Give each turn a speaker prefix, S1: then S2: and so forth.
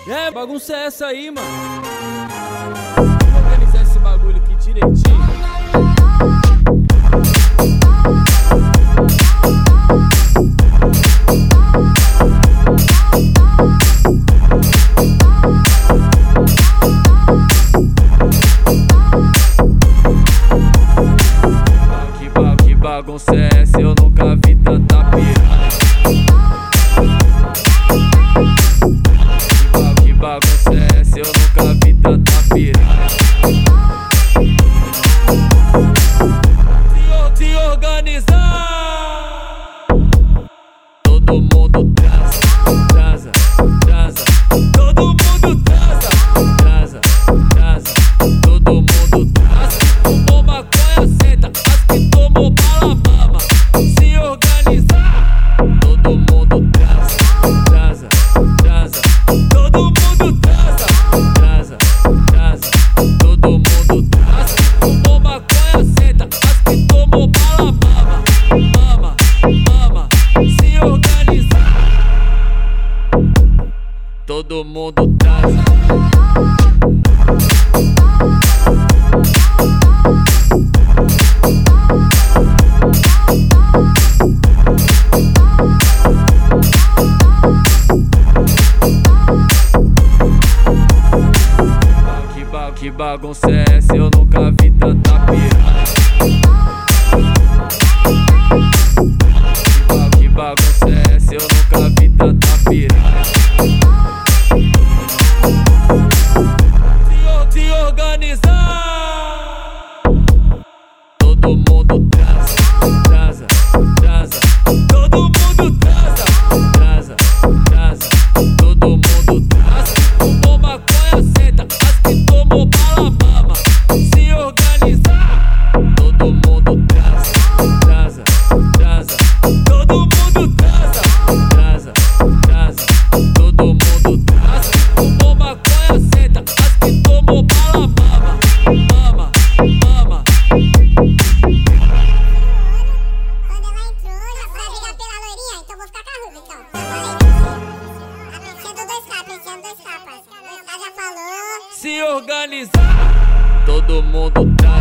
S1: É, bagunça é essa aí, mano. Vou organizar esse bagulho aqui direitinho. Que bagunça é essa? Eu nunca vi tanta piranha. Que bagunça é essa? Eu nunca vi tanta piranha. Se organizar, todo mundo transa, transa, transa. Todo mundo transa, transa, transa. Todo mundo transa. Tomou maconha, senta. As que tomou bala, mama. Se organizar, todo mundo transa, transa, transa. Todo mundo transa, transa, transa. Todo mundo transa. Tomou maconha, senta. As que tomou bala, mama, mama, mama. Se organizar, todo mundo transa. Que bagunça é essa? Eu nunca vi tanta piranha. Que bagunça é essa? Eu nunca vi tanta piranha. Se organizar, todo mundo transa, transa, transa. Todo mundo transa, transa, transa. Todo mundo transa. Tomou maconha, senta. As que tomou bala, mama. Se organizar, todo mundo transa, transa, transa. Todo mundo transa, transa, transa. Todo mundo transa. Tomou maconha, senta. As que tomou bala, mama, mama, mama.
S2: Quando ela entrou, já foi brigar pela loirinha, então vou ficar com a Ruby, então. Apreciando 2K, parceiro. 2K já falou.
S1: Se organizar, todo mundo transa.